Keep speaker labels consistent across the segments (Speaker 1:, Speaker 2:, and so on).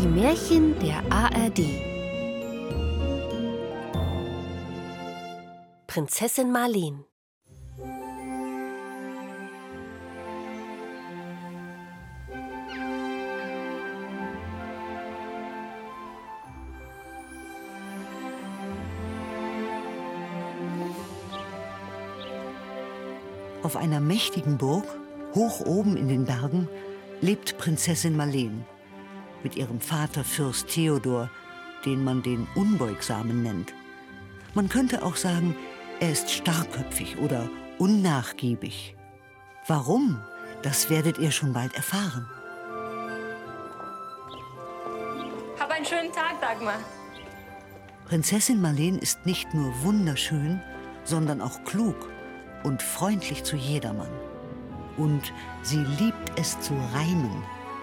Speaker 1: Die Märchen der ARD. Prinzessin Marleen.
Speaker 2: Auf einer mächtigen Burg, hoch oben in den Bergen, lebt Prinzessin Marleen mit ihrem Vater Fürst Theodor, den man den Unbeugsamen nennt. Man könnte auch sagen, er ist starrköpfig oder unnachgiebig. Warum? Das werdet ihr schon bald erfahren.
Speaker 3: Hab einen schönen Tag, Dagmar.
Speaker 2: Prinzessin Marleen ist nicht nur wunderschön, sondern auch klug und freundlich zu jedermann. Und sie liebt es zu reimen.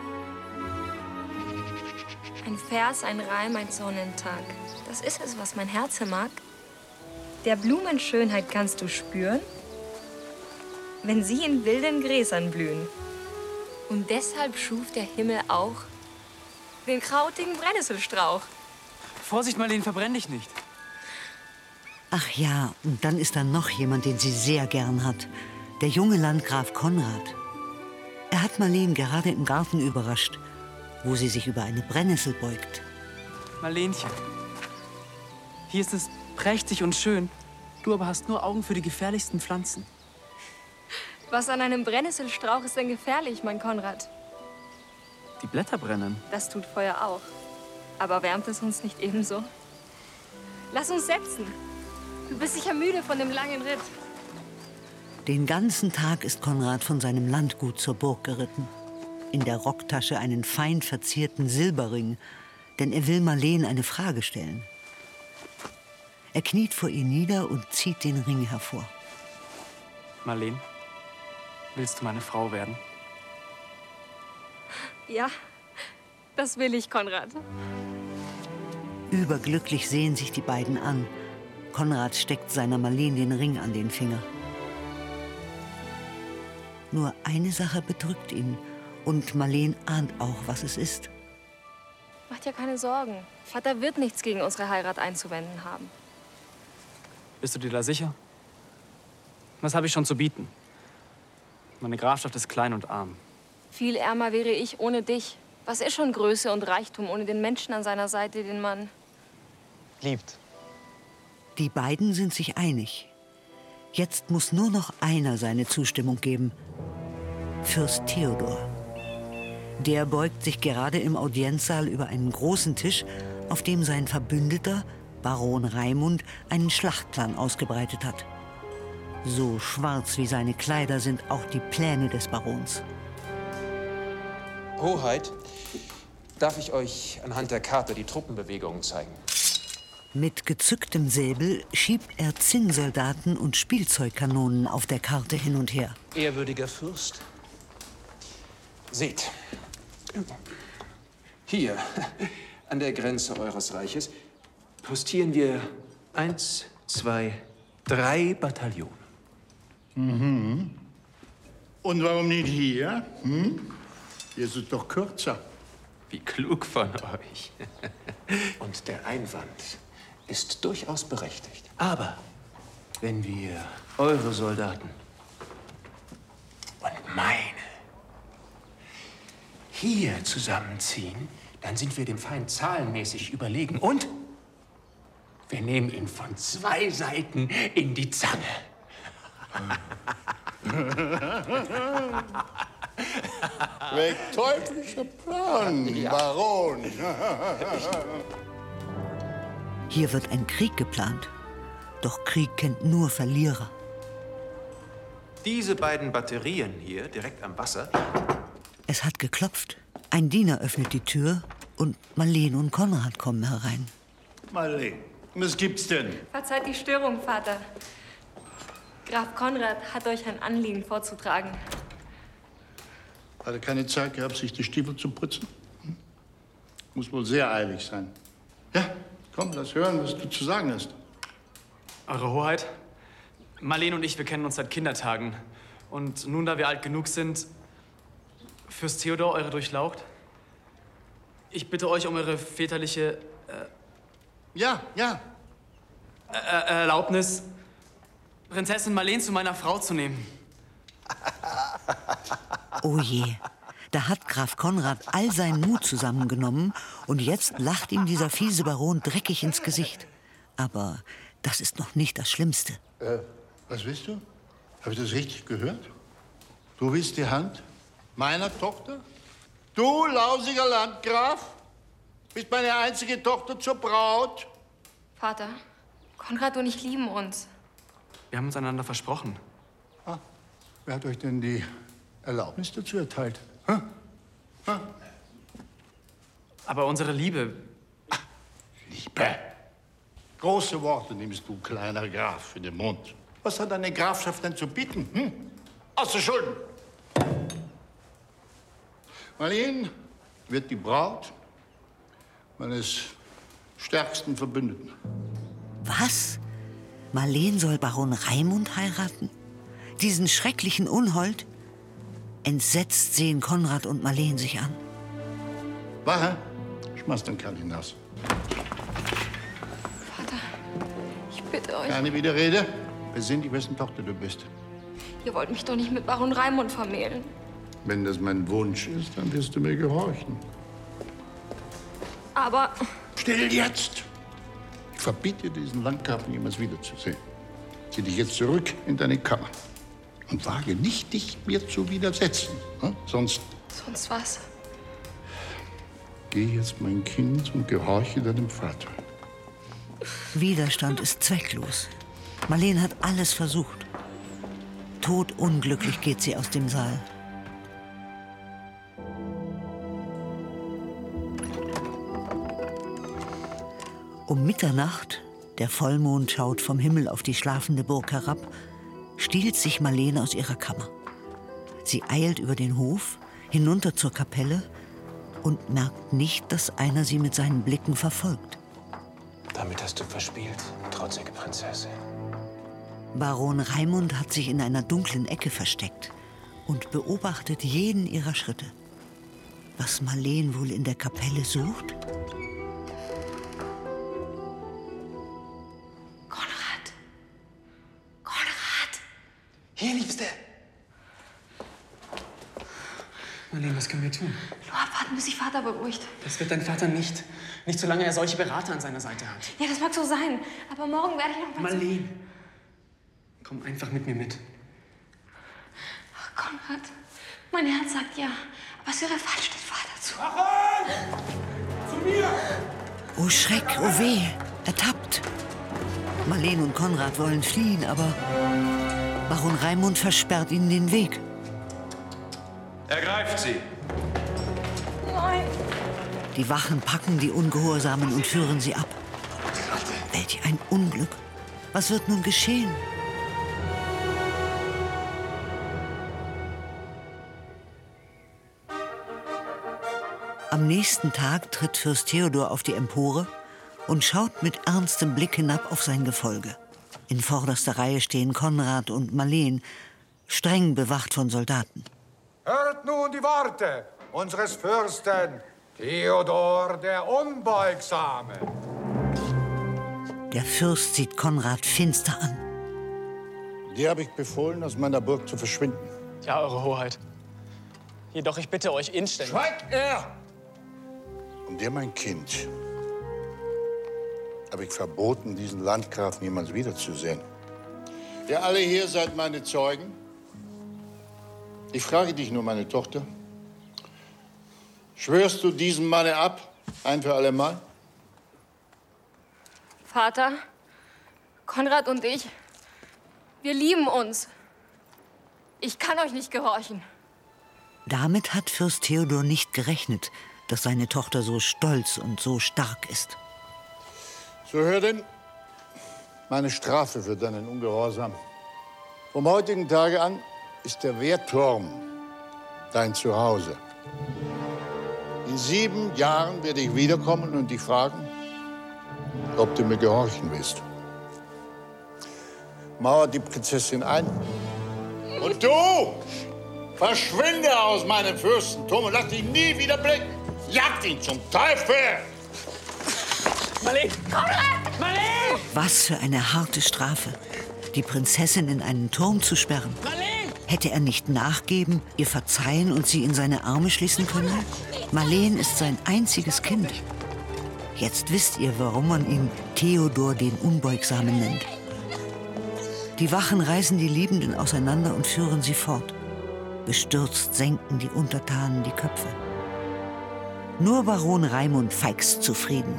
Speaker 3: Ein Vers, ein Reim, ein Sonnentag. Das ist es, was mein Herz mag. Der Blumen Schönheit kannst du spüren, wenn sie in wilden Gräsern blühen. Und deshalb schuf der Himmel auch den krautigen Brennnesselstrauch.
Speaker 4: Vorsicht, Marleen, verbrenn dich nicht.
Speaker 2: Ach ja, und dann ist da noch jemand, den sie sehr gern hat. Der junge Landgraf Konrad. Er hat Marleen gerade im Garten überrascht, wo sie sich über eine Brennnessel beugt.
Speaker 4: Marleenchen, hier ist es prächtig und schön. Du aber hast nur Augen für die gefährlichsten Pflanzen.
Speaker 3: Was an einem Brennnesselstrauch ist denn gefährlich, mein Konrad?
Speaker 4: Die Blätter brennen.
Speaker 3: Das tut Feuer auch. Aber wärmt es uns nicht ebenso? Lass uns setzen. Du bist sicher müde von dem langen Ritt.
Speaker 2: Den ganzen Tag ist Konrad von seinem Landgut zur Burg geritten. In der Rocktasche einen fein verzierten Silberring, denn er will Marleen eine Frage stellen. Er kniet vor ihr nieder und zieht den Ring hervor.
Speaker 4: Marleen, willst du meine Frau werden?
Speaker 3: Ja, das will ich, Konrad.
Speaker 2: Überglücklich sehen sich die beiden an. Konrad steckt seiner Marleen den Ring an den Finger. Nur eine Sache bedrückt ihn. Und Marleen ahnt auch, was es ist.
Speaker 3: Mach dir keine Sorgen. Vater wird nichts gegen unsere Heirat einzuwenden haben.
Speaker 4: Bist du dir da sicher? Was habe ich schon zu bieten? Meine Grafschaft ist klein und arm.
Speaker 3: Viel ärmer wäre ich ohne dich. Was ist schon Größe und Reichtum ohne den Menschen an seiner Seite, den man
Speaker 4: liebt?
Speaker 2: Die beiden sind sich einig. Jetzt muss nur noch einer seine Zustimmung geben. Fürst Theodor. Der beugt sich gerade im Audienzsaal über einen großen Tisch, auf dem sein Verbündeter, Baron Raimund, einen Schlachtplan ausgebreitet hat. So schwarz wie seine Kleider sind auch die Pläne des Barons.
Speaker 5: Hoheit, darf ich euch anhand der Karte die Truppenbewegungen zeigen?
Speaker 2: Mit gezücktem Säbel schiebt er Zinnsoldaten und Spielzeugkanonen auf der Karte hin und her.
Speaker 5: Ehrwürdiger Fürst, seht, hier an der Grenze eures Reiches postieren wir 1, 2, 3 Bataillone.
Speaker 6: Mhm. Und warum nicht hier? Hier ist es doch kürzer.
Speaker 5: Wie klug von euch. Und der Einwand ist durchaus berechtigt. Aber wenn wir eure Soldaten und meine hier zusammenziehen, dann sind wir dem Feind zahlenmäßig überlegen. Und wir nehmen ihn von 2 Seiten in die Zange.
Speaker 6: Welch teuflischer Plan,
Speaker 5: Ja.
Speaker 6: Baron.
Speaker 2: Hier wird ein Krieg geplant. Doch Krieg kennt nur Verlierer.
Speaker 5: Diese beiden Batterien hier, direkt am Wasser.
Speaker 2: Es hat geklopft. Ein Diener öffnet die Tür und Marleen und Konrad kommen herein.
Speaker 6: Marleen, was gibt's denn?
Speaker 3: Verzeiht die Störung, Vater. Graf Konrad hat euch ein Anliegen vorzutragen.
Speaker 6: Hat er keine Zeit gehabt, sich die Stiefel zu putzen? Muss wohl sehr eilig sein. Ja, komm, lass hören, was du zu sagen hast.
Speaker 4: Eure Hoheit, Marleen und ich, wir kennen uns seit Kindertagen. Und nun, da wir alt genug sind, Fürst Theodor, eure Durchlaucht? Ich bitte euch um eure väterliche
Speaker 6: Ja.
Speaker 4: Erlaubnis, Prinzessin Marleen zu meiner Frau zu nehmen.
Speaker 2: Oh je, da hat Graf Konrad all seinen Mut zusammengenommen und jetzt lacht ihm dieser fiese Baron dreckig ins Gesicht. Aber das ist noch nicht das Schlimmste.
Speaker 6: Was willst du? Habe ich das richtig gehört? Du willst die Hand meiner Tochter? Du, lausiger Landgraf, bist meine einzige Tochter zur Braut.
Speaker 3: Vater, Konrad und ich lieben uns.
Speaker 4: Wir haben uns einander versprochen.
Speaker 6: Wer hat euch denn die Erlaubnis dazu erteilt?
Speaker 4: Aber unsere Liebe...
Speaker 6: Liebe. Große Worte nimmst du, kleiner Graf, in den Mund. Was hat eine Grafschaft denn zu bieten? Außer Schulden. Marleen wird die Braut meines stärksten Verbündeten.
Speaker 2: Was? Marleen soll Baron Raimund heiraten? Diesen schrecklichen Unhold? Entsetzt sehen Konrad und Marleen sich an.
Speaker 6: Wache, schmeiß den Kerl hinaus.
Speaker 3: Vater, ich bitte euch.
Speaker 6: Keine Widerrede. Besinn dich, wessen Tochter du bist.
Speaker 3: Ihr wollt mich doch nicht mit Baron Raimund vermählen.
Speaker 6: Wenn das mein Wunsch ist, dann wirst du mir gehorchen.
Speaker 3: Aber
Speaker 6: Still jetzt! Ich verbiete diesen Landgrafen jemals wiederzusehen. Zieh dich jetzt zurück in deine Kammer. Und wage nicht, dich mir zu widersetzen. Sonst
Speaker 3: sonst was?
Speaker 6: geh jetzt, mein Kind, und gehorche deinem Vater.
Speaker 2: Widerstand ist zwecklos. Marleen hat alles versucht. Todunglücklich geht sie aus dem Saal. Um Mitternacht, der Vollmond schaut vom Himmel auf die schlafende Burg herab, stiehlt sich Marleen aus ihrer Kammer. Sie eilt über den Hof, hinunter zur Kapelle und merkt nicht, dass einer sie mit seinen Blicken verfolgt.
Speaker 5: Damit hast du verspielt, trotzige Prinzessin.
Speaker 2: Baron Raimund hat sich in einer dunklen Ecke versteckt und beobachtet jeden ihrer Schritte. Was Marleen wohl in der Kapelle sucht?
Speaker 4: Hier, Liebste. Marleen, was können wir tun?
Speaker 3: Nur abwarten, bis sich Vater beruhigt.
Speaker 4: Das wird dein Vater nicht. Nicht solange er solche Berater an seiner Seite hat.
Speaker 3: Ja, das mag so sein. Aber morgen werde ich noch mal...
Speaker 4: Marleen, komm einfach mit mir mit.
Speaker 3: Ach, Konrad, mein Herz sagt ja. Aber es wäre falsch, den Vater zu...
Speaker 7: Wachen! Zu mir!
Speaker 2: Oh Schreck, oh weh, ertappt. Marleen und Konrad wollen fliehen, aber Baron Raimund versperrt ihnen den Weg.
Speaker 7: Ergreift sie!
Speaker 3: Nein!
Speaker 2: Die Wachen packen die Ungehorsamen und führen sie ab. Welch ein Unglück. Was wird nun geschehen? Am nächsten Tag tritt Fürst Theodor auf die Empore und schaut mit ernstem Blick hinab auf sein Gefolge. In vorderster Reihe stehen Konrad und Marleen, streng bewacht von Soldaten.
Speaker 8: Hört nun die Worte unseres Fürsten Theodor der Unbeugsame.
Speaker 2: Der Fürst sieht Konrad finster an.
Speaker 6: Dir habe ich befohlen, aus meiner Burg zu verschwinden.
Speaker 4: Ja, Eure Hoheit. Jedoch, ich bitte euch inständig.
Speaker 6: Schweigt er! Und dir, mein Kind, habe ich verboten, diesen Landgrafen jemals wiederzusehen. Ihr alle hier seid meine Zeugen. Ich frage dich nur, meine Tochter. Schwörst du diesem Manne ab, ein für alle Mal?
Speaker 3: Vater, Konrad und ich, wir lieben uns. Ich kann euch nicht gehorchen.
Speaker 2: Damit hat Fürst Theodor nicht gerechnet, dass seine Tochter so stolz und so stark ist.
Speaker 6: So hör denn meine Strafe für deinen Ungehorsam. Vom heutigen Tage an ist der Wehrturm dein Zuhause. In 7 Jahren werde ich wiederkommen und dich fragen, ob du mir gehorchen willst. Mauer die Prinzessin ein. Und du, verschwinde aus meinem Fürstentum und lass dich nie wieder blicken. Jagt ihn zum Teufel!
Speaker 4: Marleen! Marleen!
Speaker 2: Was für eine harte Strafe, die Prinzessin in einen Turm zu sperren. Hätte er nicht nachgeben, ihr verzeihen und sie in seine Arme schließen können? Marleen ist sein einziges Kind. Jetzt wisst ihr, warum man ihn Theodor den Unbeugsamen nennt. Die Wachen reißen die Liebenden auseinander und führen sie fort. Bestürzt senken die Untertanen die Köpfe. Nur Baron Raimund feigst zufrieden.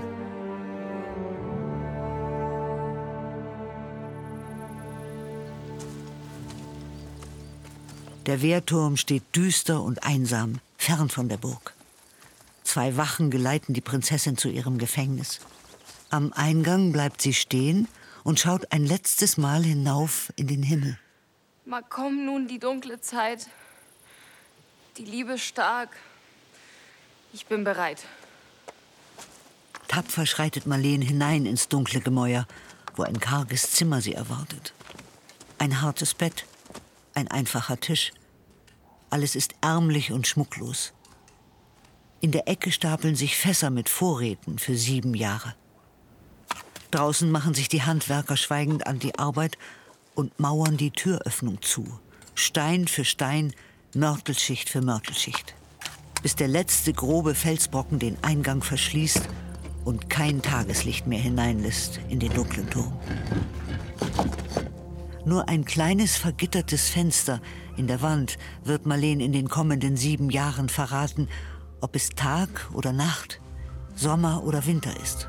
Speaker 2: Der Wehrturm steht düster und einsam, fern von der Burg. 2 Wachen geleiten die Prinzessin zu ihrem Gefängnis. Am Eingang bleibt sie stehen und schaut ein letztes Mal hinauf in den Himmel.
Speaker 3: Mag kommen nun die dunkle Zeit, die Liebe stark. Ich bin bereit.
Speaker 2: Tapfer schreitet Marleen hinein ins dunkle Gemäuer, wo ein karges Zimmer sie erwartet. Ein hartes Bett, ein einfacher Tisch. Alles ist ärmlich und schmucklos. In der Ecke stapeln sich Fässer mit Vorräten für 7 Jahre. Draußen machen sich die Handwerker schweigend an die Arbeit und mauern die Türöffnung zu. Stein für Stein, Mörtelschicht für Mörtelschicht. Bis der letzte grobe Felsbrocken den Eingang verschließt und kein Tageslicht mehr hineinlässt in den dunklen Turm. Nur ein kleines vergittertes Fenster in der Wand wird Marleen in den kommenden 7 Jahren verraten, ob es Tag oder Nacht, Sommer oder Winter ist.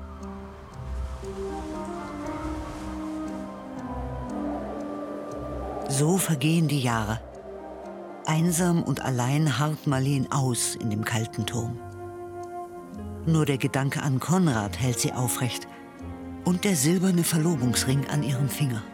Speaker 2: So vergehen die Jahre. Einsam und allein harrt Marleen aus in dem kalten Turm. Nur der Gedanke an Konrad hält sie aufrecht und der silberne Verlobungsring an ihrem Finger.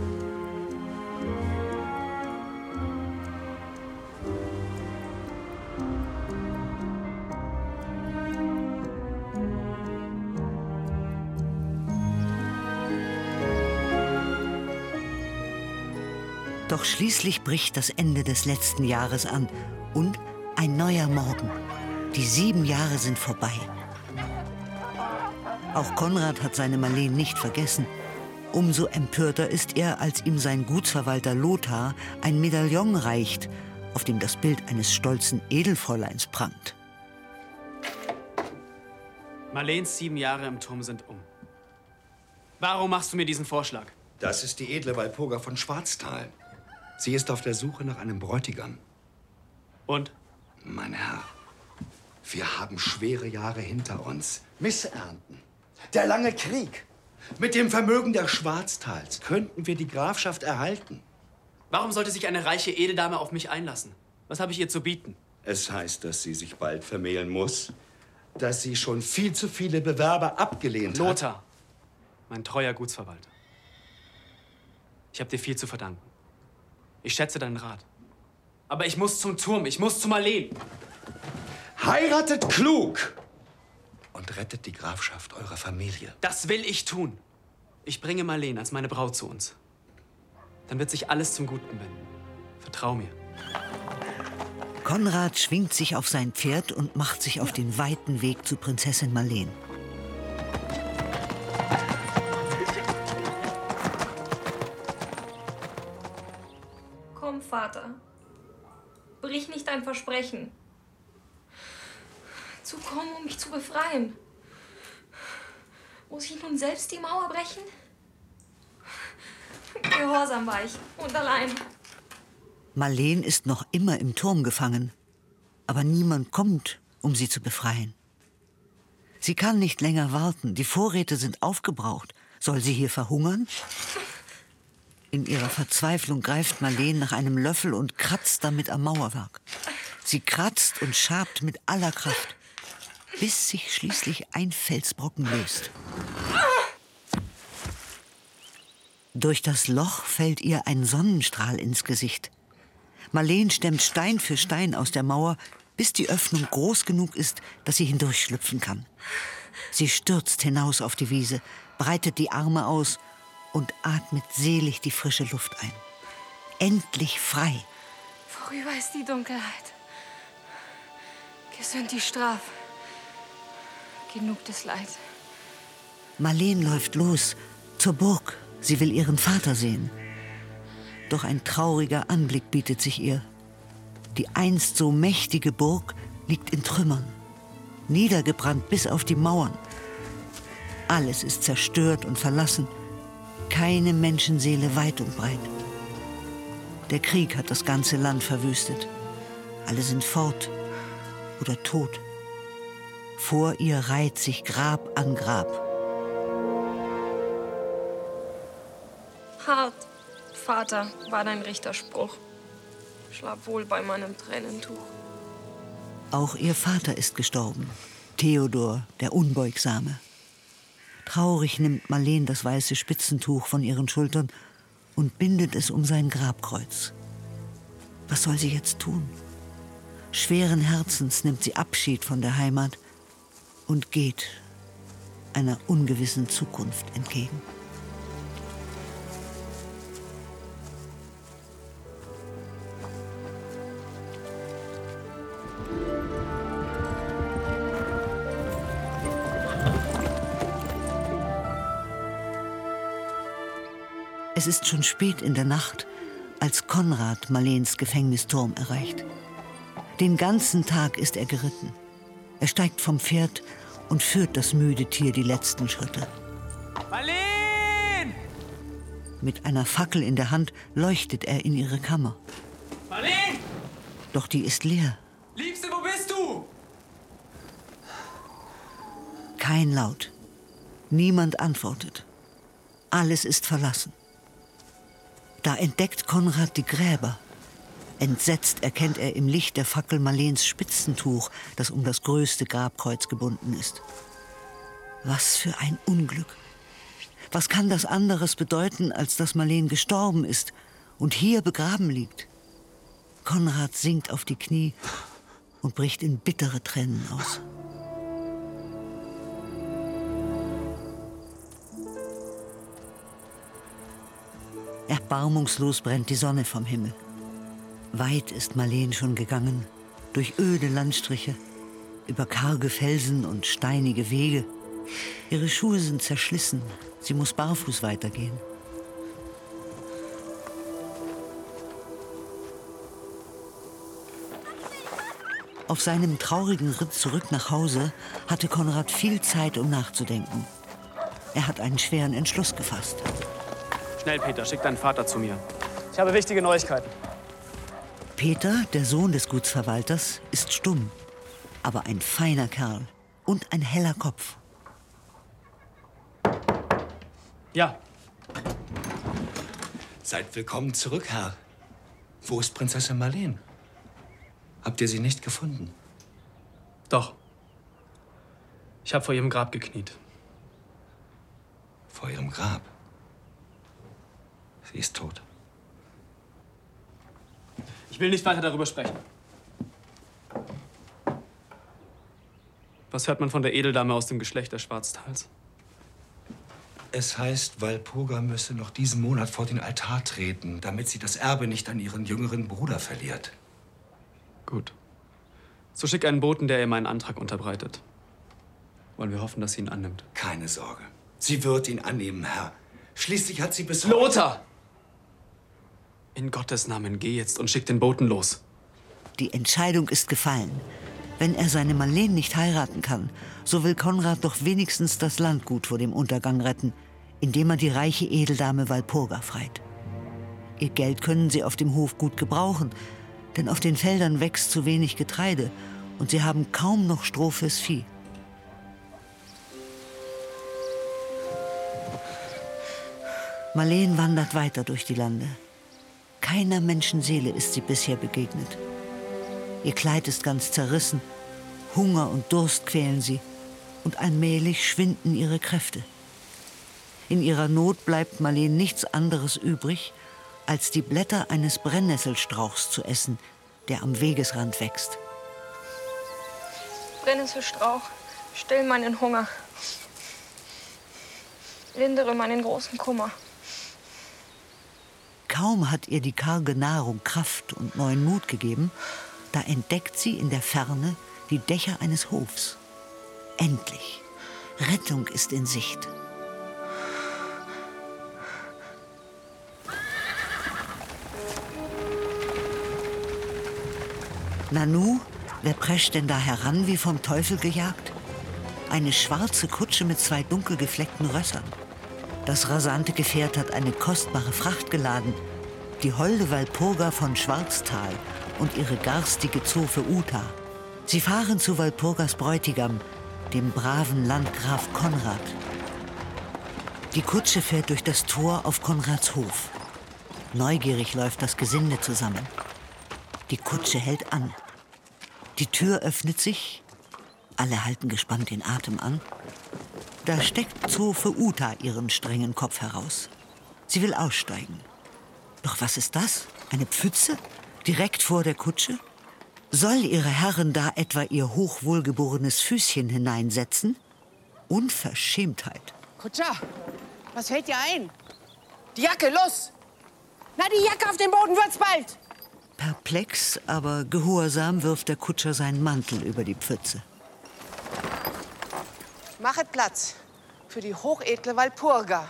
Speaker 2: Doch schließlich bricht das Ende des letzten Jahres an und ein neuer Morgen. Die 7 Jahre sind vorbei. Auch Konrad hat seine Marleen nicht vergessen. Umso empörter ist er, als ihm sein Gutsverwalter Lothar ein Medaillon reicht, auf dem das Bild eines stolzen Edelfräuleins prangt.
Speaker 4: Marleens 7 Jahre im Turm sind um. Warum machst du mir diesen Vorschlag?
Speaker 9: Das ist die edle Walpurga von Schwarztal. Sie ist auf der Suche nach einem Bräutigam.
Speaker 4: Und?
Speaker 9: Mein Herr, wir haben schwere Jahre hinter uns. Missernten, der lange Krieg. Mit dem Vermögen der Schwarztals könnten wir die Grafschaft erhalten.
Speaker 4: Warum sollte sich eine reiche Edeldame auf mich einlassen? Was habe ich ihr zu bieten?
Speaker 9: Es heißt, dass sie sich bald vermählen muss, dass sie schon viel zu viele Bewerber abgelehnt hat.
Speaker 4: Lothar, mein treuer Gutsverwalter. Ich habe dir viel zu verdanken. Ich schätze deinen Rat. Aber ich muss zum Turm, ich muss zu Marleen.
Speaker 9: Heiratet klug und rettet die Grafschaft eurer Familie.
Speaker 4: Das will ich tun. Ich bringe Marleen als meine Braut zu uns. Dann wird sich alles zum Guten wenden. Vertrau mir.
Speaker 2: Konrad schwingt sich auf sein Pferd und macht sich auf den weiten Weg zu Prinzessin Marleen.
Speaker 3: Komm, Vater. Brich nicht dein Versprechen. Zu kommen, um mich zu befreien. Muss ich nun selbst die Mauer brechen? Gehorsam war ich und allein.
Speaker 2: Marleen ist noch immer im Turm gefangen, aber niemand kommt, um sie zu befreien. Sie kann nicht länger warten, die Vorräte sind aufgebraucht. Soll sie hier verhungern? In ihrer Verzweiflung greift Marleen nach einem Löffel und kratzt damit am Mauerwerk. Sie kratzt und schabt mit aller Kraft, bis sich schließlich ein Felsbrocken löst. Durch das Loch fällt ihr ein Sonnenstrahl ins Gesicht. Marleen stemmt Stein für Stein aus der Mauer, bis die Öffnung groß genug ist, dass sie hindurchschlüpfen kann. Sie stürzt hinaus auf die Wiese, breitet die Arme aus und atmet selig die frische Luft ein. Endlich frei.
Speaker 3: Vorüber ist die Dunkelheit. Gesünd die Straf. Genug des Leids.
Speaker 2: Marleen läuft los zur Burg. Sie will ihren Vater sehen. Doch ein trauriger Anblick bietet sich ihr. Die einst so mächtige Burg liegt in Trümmern, niedergebrannt bis auf die Mauern. Alles ist zerstört und verlassen. Keine Menschenseele weit und breit. Der Krieg hat das ganze Land verwüstet. Alle sind fort oder tot. Vor ihr reiht sich Grab an Grab.
Speaker 3: Hart, Vater, war dein Richterspruch. Schlaf wohl bei meinem Tränentuch.
Speaker 2: Auch ihr Vater ist gestorben, Theodor, der Unbeugsame. Traurig nimmt Marleen das weiße Spitzentuch von ihren Schultern und bindet es um sein Grabkreuz. Was soll sie jetzt tun? Schweren Herzens nimmt sie Abschied von der Heimat und geht einer ungewissen Zukunft entgegen. Es ist schon spät in der Nacht, als Konrad Marleens Gefängnisturm erreicht. Den ganzen Tag ist er geritten. Er steigt vom Pferd und führt das müde Tier die letzten Schritte.
Speaker 4: Marleen!
Speaker 2: Mit einer Fackel in der Hand leuchtet er in ihre Kammer.
Speaker 4: Marleen!
Speaker 2: Doch die ist leer.
Speaker 4: Liebste, wo bist du?
Speaker 2: Kein Laut. Niemand antwortet. Alles ist verlassen. Da entdeckt Konrad die Gräber. Entsetzt erkennt er im Licht der Fackel Marleens Spitzentuch, das um das größte Grabkreuz gebunden ist. Was für ein Unglück! Was kann das anderes bedeuten, als dass Marleen gestorben ist und hier begraben liegt? Konrad sinkt auf die Knie und bricht in bittere Tränen aus. Erbarmungslos brennt die Sonne vom Himmel. Weit ist Marleen schon gegangen, durch öde Landstriche, über karge Felsen und steinige Wege. Ihre Schuhe sind zerschlissen, sie muss barfuß weitergehen. Auf seinem traurigen Ritt zurück nach Hause hatte Konrad viel Zeit, um nachzudenken. Er hat einen schweren Entschluss gefasst.
Speaker 4: Schnell, Peter, schick deinen Vater zu mir. Ich habe wichtige Neuigkeiten.
Speaker 2: Peter, der Sohn des Gutsverwalters, ist stumm, aber ein feiner Kerl und ein heller Kopf.
Speaker 4: Ja.
Speaker 9: Seid willkommen zurück, Herr. Wo ist Prinzessin Marleen? Habt ihr sie nicht gefunden?
Speaker 4: Doch. Ich habe vor ihrem Grab gekniet.
Speaker 9: Vor ihrem Grab? Sie ist tot.
Speaker 4: Ich will nicht weiter darüber sprechen. Was hört man von der Edeldame aus dem Geschlecht der Schwarztals?
Speaker 9: Es heißt, Walpurga müsse noch diesen Monat vor den Altar treten, damit sie das Erbe nicht an ihren jüngeren Bruder verliert.
Speaker 4: Gut. So schick einen Boten, der ihr meinen Antrag unterbreitet. Wollen wir hoffen, dass sie ihn annimmt.
Speaker 9: Keine Sorge. Sie wird ihn annehmen, Herr. Schließlich hat sie bis
Speaker 4: Lothar! In Gottes Namen, geh jetzt und schick den Boten los.
Speaker 2: Die Entscheidung ist gefallen. Wenn er seine Marleen nicht heiraten kann, so will Konrad doch wenigstens das Landgut vor dem Untergang retten, indem er die reiche Edeldame Walpurga freit. Ihr Geld können sie auf dem Hof gut gebrauchen, denn auf den Feldern wächst zu wenig Getreide und sie haben kaum noch Stroh fürs Vieh. Marleen wandert weiter durch die Lande. Keiner Menschenseele ist sie bisher begegnet. Ihr Kleid ist ganz zerrissen, Hunger und Durst quälen sie und allmählich schwinden ihre Kräfte. In ihrer Not bleibt Marleen nichts anderes übrig, als die Blätter eines Brennnesselstrauchs zu essen, der am Wegesrand wächst.
Speaker 3: Brennnesselstrauch, still meinen Hunger. Lindere meinen großen Kummer.
Speaker 2: Kaum hat ihr die karge Nahrung Kraft und neuen Mut gegeben, da entdeckt sie in der Ferne die Dächer eines Hofs. Endlich. Rettung ist in Sicht. Nanu, wer prescht denn da heran, wie vom Teufel gejagt? Eine schwarze Kutsche mit 2 dunkel gefleckten Rössern. Das rasante Gefährt hat eine kostbare Fracht geladen. Die holde Walpurga von Schwarztal und ihre garstige Zofe Uta. Sie fahren zu Walpurgas Bräutigam, dem braven Landgraf Konrad. Die Kutsche fährt durch das Tor auf Konrads Hof. Neugierig läuft das Gesinde zusammen. Die Kutsche hält an. Die Tür öffnet sich. Alle halten gespannt den Atem an. Da steckt Zofe Uta ihren strengen Kopf heraus. Sie will aussteigen. Doch was ist das? Eine Pfütze? Direkt vor der Kutsche? Soll ihre Herrin da etwa ihr hochwohlgeborenes Füßchen hineinsetzen? Unverschämtheit.
Speaker 10: Kutscher, was fällt dir ein? Die Jacke, los! Na, die Jacke auf den Boden wird's bald!
Speaker 2: Perplex, aber gehorsam wirft der Kutscher seinen Mantel über die Pfütze.
Speaker 10: Machet Platz für die hochedle Walpurga.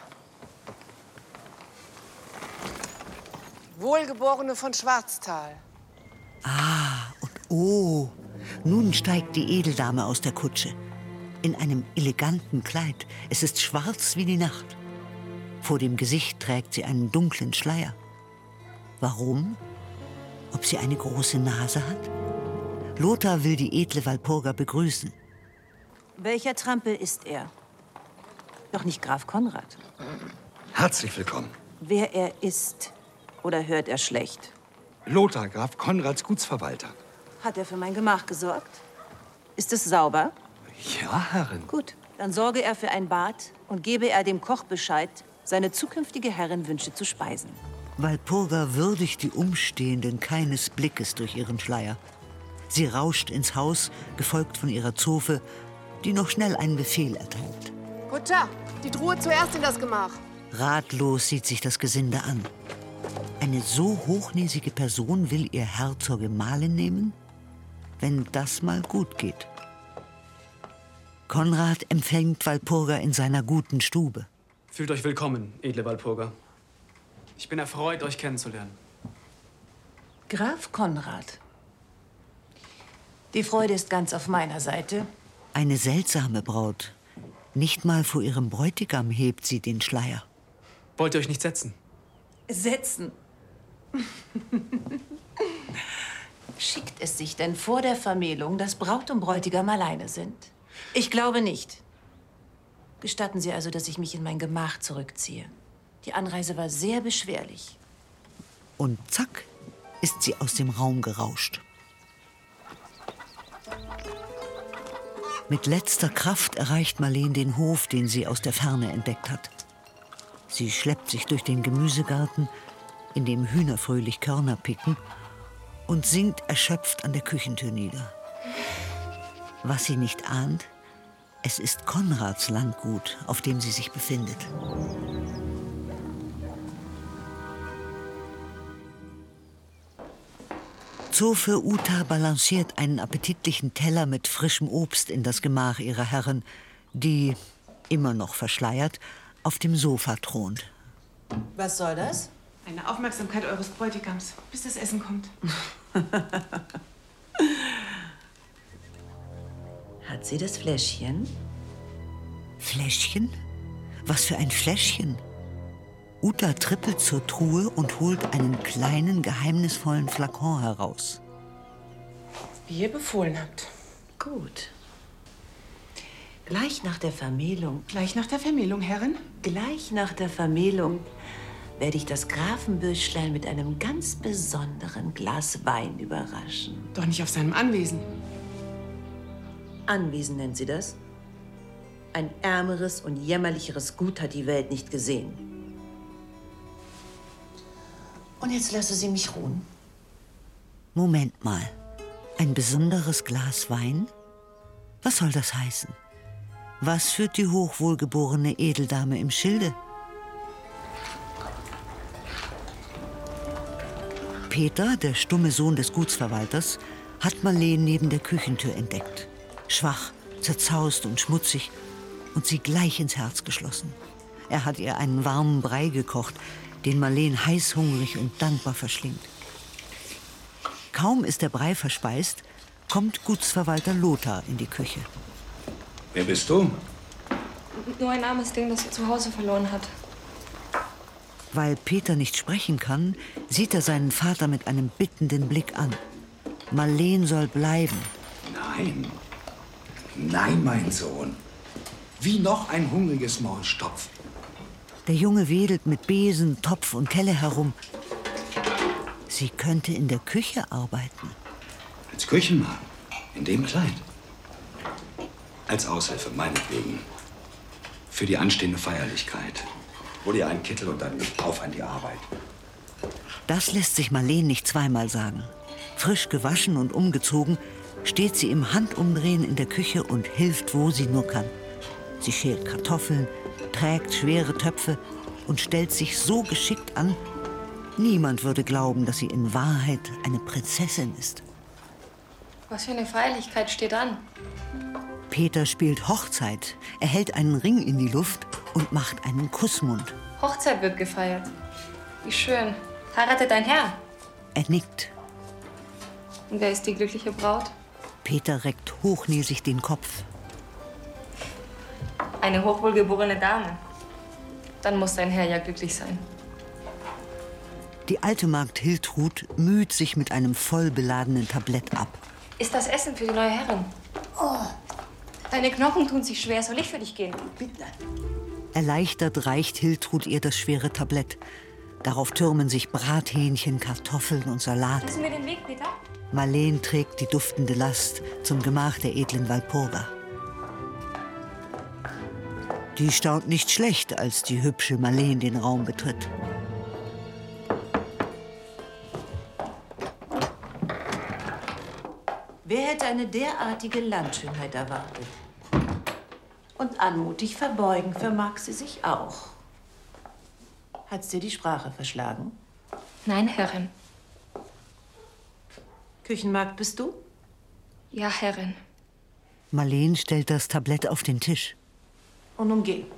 Speaker 10: Wohlgeborene von Schwarztal.
Speaker 2: Ah, und oh, nun steigt die Edeldame aus der Kutsche. In einem eleganten Kleid. Es ist schwarz wie die Nacht. Vor dem Gesicht trägt sie einen dunklen Schleier. Warum? Ob sie eine große Nase hat? Lothar will die edle Walpurga begrüßen.
Speaker 11: Welcher Trampel ist er? Doch nicht Graf Konrad.
Speaker 9: Herzlich willkommen.
Speaker 11: Wer er ist oder hört er schlecht?
Speaker 9: Lothar, Graf Konrads Gutsverwalter.
Speaker 11: Hat er für mein Gemach gesorgt? Ist es sauber?
Speaker 9: Ja, Herrin.
Speaker 11: Gut, dann sorge er für ein Bad und gebe er dem Koch Bescheid, seine zukünftige Herrin wünsche zu speisen.
Speaker 2: Walpurga würdigt die Umstehenden keines Blickes durch ihren Schleier. Sie rauscht ins Haus, gefolgt von ihrer Zofe, die noch schnell einen Befehl erteilt.
Speaker 10: Kutscher, die Truhe zuerst in das Gemach.
Speaker 2: Ratlos sieht sich das Gesinde an. Eine so hochnäsige Person will ihr Herr zur Gemahlin nehmen? Wenn das mal gut geht. Konrad empfängt Walpurga in seiner guten Stube.
Speaker 4: Fühlt euch willkommen, edle Walpurga. Ich bin erfreut, euch kennenzulernen.
Speaker 11: Graf Konrad. Die Freude ist ganz auf meiner Seite.
Speaker 2: Eine seltsame Braut. Nicht mal vor ihrem Bräutigam hebt sie den Schleier.
Speaker 4: Wollt ihr euch nicht setzen?
Speaker 11: Setzen. Schickt es sich denn vor der Vermählung, dass Braut und Bräutigam alleine sind? Ich glaube nicht. Gestatten Sie also, dass ich mich in mein Gemach zurückziehe. Die Anreise war sehr beschwerlich.
Speaker 2: Und zack, ist sie aus dem Raum gerauscht. Mit letzter Kraft erreicht Marleen den Hof, den sie aus der Ferne entdeckt hat. Sie schleppt sich durch den Gemüsegarten, in dem Hühner fröhlich Körner picken, und sinkt erschöpft an der Küchentür nieder. Was sie nicht ahnt, es ist Konrads Landgut, auf dem sie sich befindet. Zofe Uta balanciert einen appetitlichen Teller mit frischem Obst in das Gemach ihrer Herrin, die, immer noch verschleiert, auf dem Sofa thront.
Speaker 11: Was soll das?
Speaker 10: Eine Aufmerksamkeit eures Bräutigams, bis das Essen kommt.
Speaker 11: Hat sie das Fläschchen?
Speaker 2: Fläschchen? Was für ein Fläschchen? Uta trippelt zur Truhe und holt einen kleinen, geheimnisvollen Flakon heraus.
Speaker 10: Wie ihr befohlen habt.
Speaker 11: Gut. Gleich nach der Vermählung.
Speaker 10: Gleich nach der Vermählung, Herrin?
Speaker 11: Gleich nach der Vermählung werde ich das Grafenbüschlein mit einem ganz besonderen Glas Wein überraschen.
Speaker 10: Doch nicht auf seinem Anwesen.
Speaker 11: Anwesen nennt sie das? Ein ärmeres und jämmerlicheres Gut hat die Welt nicht gesehen. Und jetzt lasse sie mich ruhen.
Speaker 2: Moment mal. Ein besonderes Glas Wein? Was soll das heißen? Was führt die hochwohlgeborene Edeldame im Schilde? Peter, der stumme Sohn des Gutsverwalters, hat Marleen neben der Küchentür entdeckt. Schwach, zerzaust und schmutzig und sie gleich ins Herz geschlossen. Er hat ihr einen warmen Brei gekocht, den Marleen heißhungrig und dankbar verschlingt. Kaum ist der Brei verspeist, kommt Gutsverwalter Lothar in die Küche.
Speaker 5: Wer bist du?
Speaker 3: Nur ein armes Ding, das sie zu Hause verloren hat.
Speaker 2: Weil Peter nicht sprechen kann, sieht er seinen Vater mit einem bittenden Blick an. Marleen soll bleiben.
Speaker 9: Nein. Nein, mein Sohn. Wie noch ein hungriges Maul stopfen.
Speaker 2: Der Junge wedelt mit Besen, Topf und Kelle herum. Sie könnte in der Küche arbeiten.
Speaker 9: Als Küchenmann? In dem Kleid? Als Aushilfe, meinetwegen. Für die anstehende Feierlichkeit. Hol ihr einen Kittel und dann auf an die Arbeit.
Speaker 2: Das lässt sich Marleen nicht zweimal sagen. Frisch gewaschen und umgezogen, steht sie im Handumdrehen in der Küche und hilft, wo sie nur kann. Sie schält Kartoffeln, trägt schwere Töpfe und stellt sich so geschickt an, niemand würde glauben, dass sie in Wahrheit eine Prinzessin ist.
Speaker 3: Was für eine Feierlichkeit steht an?
Speaker 2: Peter spielt Hochzeit. Er hält einen Ring in die Luft und macht einen Kussmund.
Speaker 3: Hochzeit wird gefeiert. Wie schön. Heiratet ein Herr.
Speaker 2: Er nickt.
Speaker 3: Und wer ist die glückliche Braut?
Speaker 2: Peter reckt hochnäsig den Kopf.
Speaker 3: Eine hochwohlgeborene Dame. Dann muss dein Herr ja glücklich sein.
Speaker 2: Die alte Magd Hiltrud müht sich mit einem voll beladenen Tablett ab.
Speaker 3: Ist das Essen für die neue Herrin? Oh, deine Knochen tun sich schwer. Soll ich für dich gehen? Bitte.
Speaker 2: Erleichtert reicht Hiltrud ihr das schwere Tablett. Darauf türmen sich Brathähnchen, Kartoffeln und Salat.
Speaker 3: Wissen wir den Weg, Peter?
Speaker 2: Marleen trägt die duftende Last zum Gemach der edlen Walpurga. Die staunt nicht schlecht, als die hübsche Marleen den Raum betritt.
Speaker 11: Wer hätte eine derartige Landschönheit erwartet? Und anmutig verbeugen vermag sie sich auch. Hat's dir die Sprache verschlagen?
Speaker 3: Nein, Herrin.
Speaker 11: Küchenmagd bist du?
Speaker 3: Ja, Herrin.
Speaker 2: Marleen stellt das Tablett auf den Tisch.
Speaker 11: Und nun geh.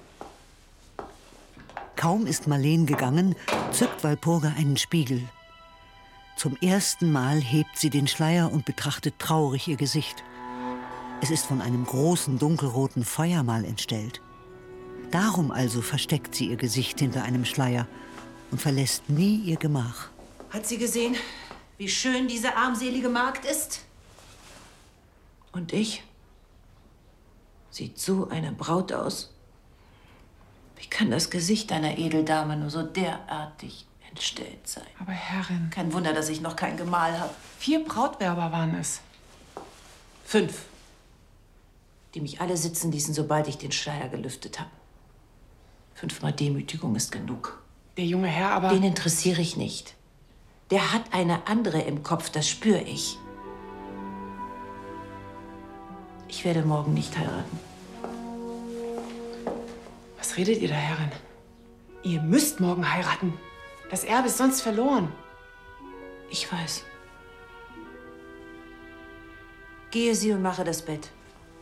Speaker 2: Kaum ist Marleen gegangen, zückt Walpurga einen Spiegel. Zum ersten Mal hebt sie den Schleier und betrachtet traurig ihr Gesicht. Es ist von einem großen dunkelroten Feuermal entstellt. Darum also versteckt sie ihr Gesicht hinter einem Schleier und verlässt nie ihr Gemach.
Speaker 11: Hat sie gesehen, wie schön diese armselige Magd ist? Und ich? Sieht so eine Braut aus? Wie kann das Gesicht einer Edeldame nur so derartig entstellt sein?
Speaker 12: Aber Herrin...
Speaker 11: Kein Wunder, dass ich noch kein Gemahl habe.
Speaker 12: 4 Brautwerber waren es.
Speaker 11: 5. Die mich alle sitzen ließen, sobald ich den Schleier gelüftet habe. 5-mal Demütigung ist genug.
Speaker 12: Der junge Herr aber...
Speaker 11: Den interessiere ich nicht. Der hat eine andere im Kopf, das spüre ich. Ich werde morgen nicht heiraten.
Speaker 12: Was redet ihr da, Herrin? Ihr müsst morgen heiraten. Das Erbe ist sonst verloren.
Speaker 11: Ich weiß. Gehe sie und mache das Bett.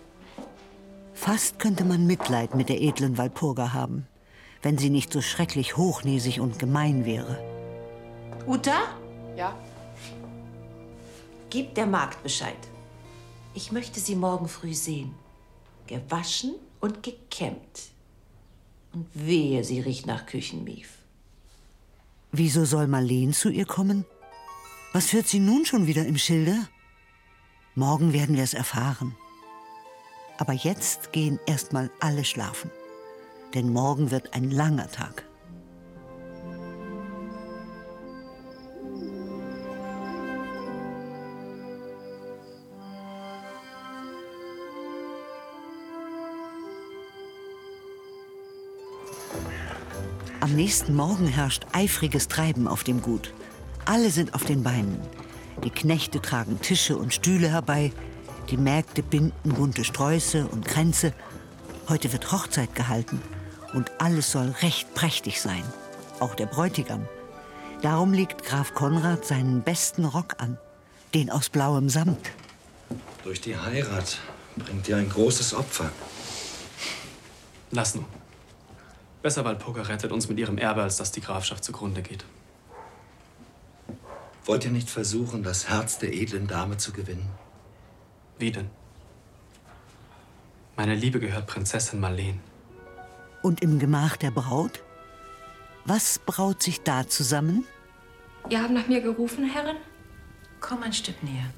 Speaker 2: Fast könnte man Mitleid mit der edlen Walpurga haben, wenn sie nicht so schrecklich hochnäsig und gemein wäre.
Speaker 11: Uta?
Speaker 12: Ja?
Speaker 11: Gib der Magd Bescheid. Ich möchte sie morgen früh sehen. Gewaschen und gekämmt. Und wehe, sie riecht nach Küchenmief.
Speaker 2: Wieso soll Marleen zu ihr kommen? Was führt sie nun schon wieder im Schilde? Morgen werden wir es erfahren. Aber jetzt gehen erst mal alle schlafen. Denn morgen wird ein langer Tag. Am nächsten Morgen herrscht eifriges Treiben auf dem Gut. Alle sind auf den Beinen. Die Knechte tragen Tische und Stühle herbei. Die Mägde binden bunte Sträuße und Kränze. Heute wird Hochzeit gehalten. Und alles soll recht prächtig sein. Auch der Bräutigam. Darum legt Graf Konrad seinen besten Rock an. den aus blauem Samt.
Speaker 9: Durch die Heirat bringt ihr ein großes Opfer.
Speaker 4: Lass nur. Besser Walpurga rettet uns mit ihrem Erbe, als dass die Grafschaft zugrunde geht.
Speaker 9: Wollt ihr nicht versuchen, das Herz der edlen Dame zu gewinnen?
Speaker 4: Wie denn? Meine Liebe gehört Prinzessin Marleen.
Speaker 2: Und im Gemach der Braut? Was braut sich da zusammen?
Speaker 3: Ihr habt nach mir gerufen, Herrin?
Speaker 11: Komm ein Stück näher.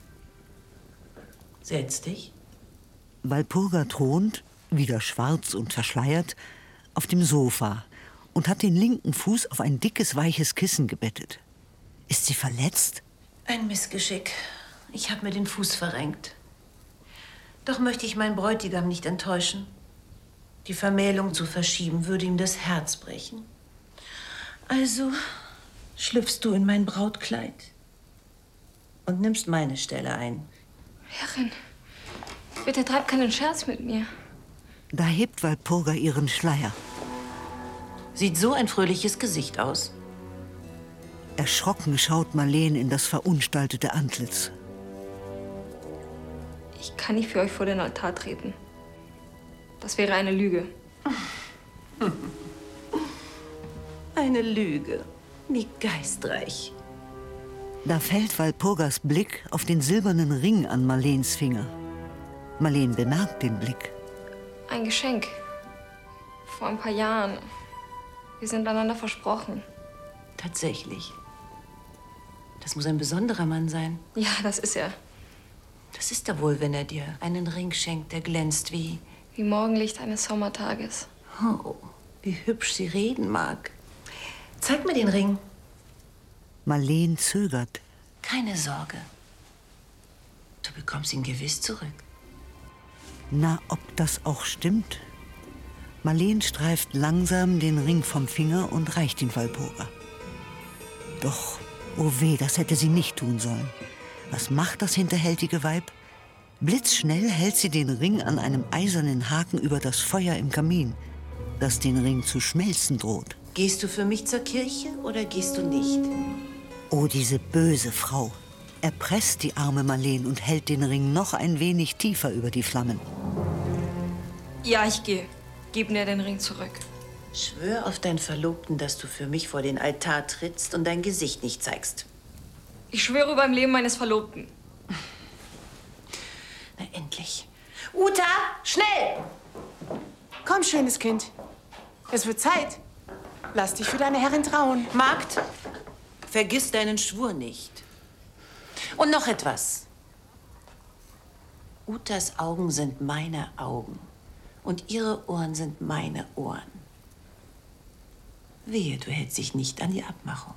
Speaker 11: Setz dich.
Speaker 2: Walpurga thront, wieder schwarz und verschleiert, auf dem Sofa und hat den linken Fuß auf ein dickes, weiches Kissen gebettet. Ist sie verletzt?
Speaker 11: Ein Missgeschick. Ich habe mir den Fuß verrenkt. Doch möchte ich meinen Bräutigam nicht enttäuschen. Die Vermählung zu verschieben, würde ihm das Herz brechen. Also schlüpfst du in mein Brautkleid und nimmst meine Stelle ein.
Speaker 3: Herrin, bitte treib keinen Scherz mit mir.
Speaker 2: Da hebt Walpurga ihren Schleier.
Speaker 11: Sieht so ein fröhliches Gesicht aus.
Speaker 2: Erschrocken schaut Marleen in das verunstaltete Antlitz.
Speaker 3: Ich kann nicht für euch vor den Altar treten. Das wäre eine Lüge.
Speaker 11: Eine Lüge. Wie geistreich.
Speaker 2: Da fällt Walpurgas Blick auf den silbernen Ring an Marleens Finger. Marleen bemerkt den Blick.
Speaker 3: Ein Geschenk. Vor ein paar Jahren. Wir sind einander versprochen.
Speaker 11: Tatsächlich. Das muss ein besonderer Mann sein.
Speaker 3: Ja, das ist er.
Speaker 11: Das ist er wohl, wenn er dir einen Ring schenkt, der glänzt wie...
Speaker 3: Wie Morgenlicht eines Sommertages.
Speaker 11: Oh, wie hübsch sie reden mag. Zeig mir den Ring.
Speaker 2: Marleen zögert.
Speaker 11: Keine Sorge. Du bekommst ihn gewiss zurück.
Speaker 2: Na, ob das auch stimmt? Marleen streift langsam den Ring vom Finger und reicht ihn Walpurga. Doch, oh weh, das hätte sie nicht tun sollen. Was macht das hinterhältige Weib? Blitzschnell hält sie den Ring an einem eisernen Haken über das Feuer im Kamin, das den Ring zu schmelzen droht.
Speaker 11: Gehst du für mich zur Kirche oder gehst du nicht?
Speaker 2: Oh, diese böse Frau. Er presst die arme Marleen und hält den Ring noch ein wenig tiefer über die Flammen.
Speaker 3: Ja, ich gehe. Gib mir den Ring zurück.
Speaker 11: Schwör auf deinen Verlobten, dass du für mich vor den Altar trittst und dein Gesicht nicht zeigst.
Speaker 3: Ich schwöre beim Leben meines Verlobten.
Speaker 11: Na, endlich. Uta, schnell!
Speaker 12: Komm, schönes Kind. Es wird Zeit. Lass dich für deine Herrin trauen.
Speaker 11: Magd, vergiss deinen Schwur nicht. Und noch etwas. Utas Augen sind meine Augen. Und ihre Ohren sind meine Ohren. Wehe, du hältst dich nicht an die Abmachung.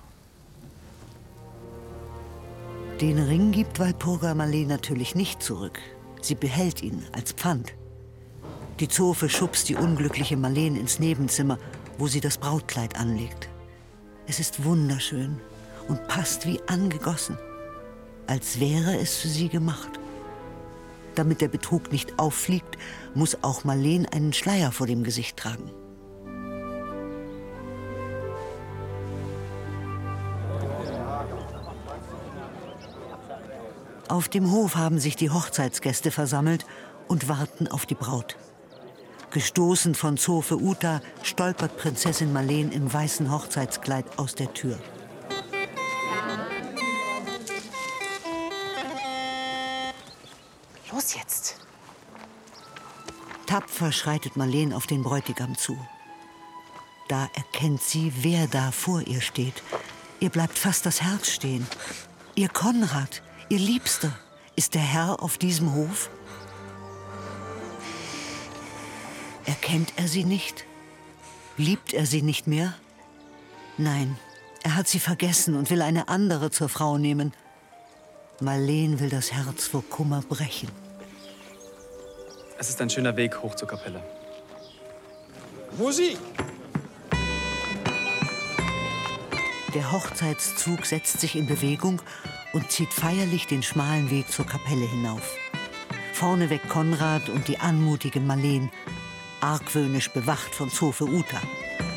Speaker 2: Den Ring gibt Walpurga Marleen natürlich nicht zurück. Sie behält ihn als Pfand. Die Zofe schubst die unglückliche Marleen ins Nebenzimmer, wo sie das Brautkleid anlegt. Es ist wunderschön und passt wie angegossen, als wäre es für sie gemacht. Damit der Betrug nicht auffliegt, muss auch Marleen einen Schleier vor dem Gesicht tragen. Auf dem Hof haben sich die Hochzeitsgäste versammelt und warten auf die Braut. Gestoßen von Zofe Uta stolpert Prinzessin Marleen im weißen Hochzeitskleid aus der Tür.
Speaker 12: Los jetzt.
Speaker 2: Tapfer schreitet Marleen auf den Bräutigam zu. Da erkennt sie, wer da vor ihr steht. Ihr bleibt fast das Herz stehen. Ihr Konrad, ihr Liebster, ist der Herr auf diesem Hof? Erkennt er sie nicht? Liebt er sie nicht mehr? Nein, er hat sie vergessen und will eine andere zur Frau nehmen. Marleen will das Herz vor Kummer brechen.
Speaker 4: Es ist ein schöner Weg hoch zur Kapelle.
Speaker 7: Musik!
Speaker 2: Der Hochzeitszug setzt sich in Bewegung und zieht feierlich den schmalen Weg zur Kapelle hinauf. Vorneweg Konrad und die anmutige Marleen, argwöhnisch bewacht von Zofe Uta.